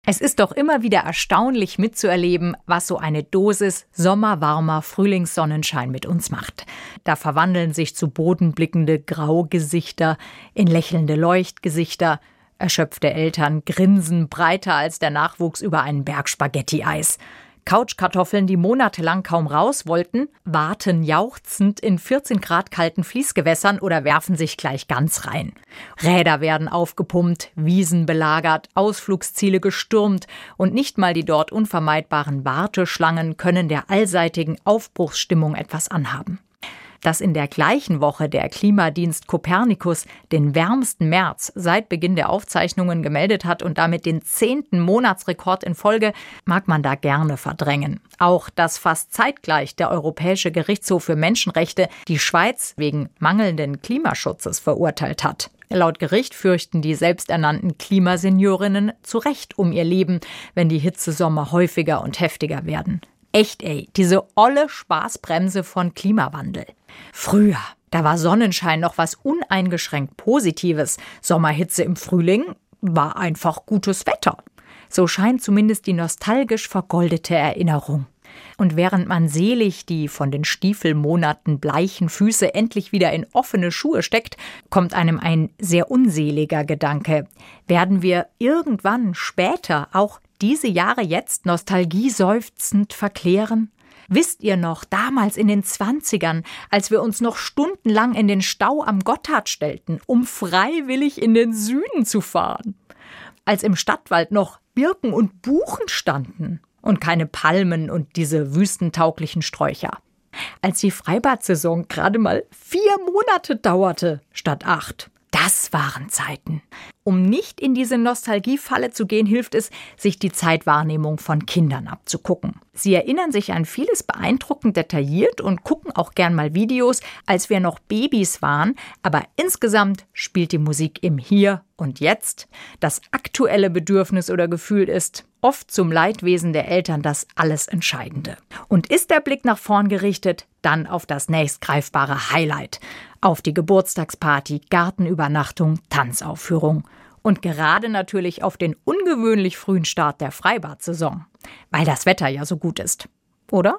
Es ist doch immer wieder erstaunlich mitzuerleben, was so eine Dosis sommerwarmer Frühlingssonnenschein mit uns macht. Da verwandeln sich zu Boden blickende Graugesichter in lächelnde Leuchtgesichter. Erschöpfte Eltern grinsen breiter als der Nachwuchs über einen Berg Spaghetti-Eis. Couchkartoffeln, die monatelang kaum raus wollten, warten jauchzend in 14 Grad kalten Fließgewässern oder werfen sich gleich ganz rein. Räder werden aufgepumpt, Wiesen belagert, Ausflugsziele gestürmt und nicht mal die dort unvermeidbaren Warteschlangen können der allseitigen Aufbruchsstimmung etwas anhaben. Dass in der gleichen Woche der Klimadienst Copernicus den wärmsten März seit Beginn der Aufzeichnungen gemeldet hat und damit den 10. Monatsrekord in Folge, mag man da gerne verdrängen. Auch dass fast zeitgleich der Europäische Gerichtshof für Menschenrechte die Schweiz wegen mangelnden Klimaschutzes verurteilt hat. Laut Gericht fürchten die selbsternannten Klimaseniorinnen zu Recht um ihr Leben, wenn die Hitzesommer häufiger und heftiger werden. Echt diese olle Spaßbremse von Klimawandel. Früher, da war Sonnenschein noch was uneingeschränkt Positives. Sommerhitze im Frühling war einfach gutes Wetter. So scheint zumindest die nostalgisch vergoldete Erinnerung. Und während man selig die von den Stiefelmonaten bleichen Füße endlich wieder in offene Schuhe steckt, kommt einem ein sehr unseliger Gedanke. Werden wir irgendwann später auch diese Jahre jetzt nostalgieseufzend verklären? Wisst ihr noch, damals in den 20ern, als wir uns noch stundenlang in den Stau am Gotthard stellten, um freiwillig in den Süden zu fahren? Als im Stadtwald noch Birken und Buchen standen und keine Palmen und diese wüstentauglichen Sträucher. Als die Freibad-Saison gerade mal 4 Monate dauerte statt 8. Das waren Zeiten. Um nicht in diese Nostalgiefalle zu gehen, hilft es, sich die Zeitwahrnehmung von Kindern abzugucken. Sie erinnern sich an vieles beeindruckend detailliert und gucken auch gern mal Videos, als wir noch Babys waren. Aber insgesamt spielt die Musik im Hier und Jetzt. Das aktuelle Bedürfnis oder Gefühl ist oft zum Leidwesen der Eltern das alles Entscheidende. Und ist der Blick nach vorn gerichtet, dann auf das nächstgreifbare Highlight. Auf die Geburtstagsparty, Gartenübernachtung, Tanzaufführung. Und gerade natürlich auf den ungewöhnlich frühen Start der Freibad-Saison. Weil das Wetter ja so gut ist. Oder?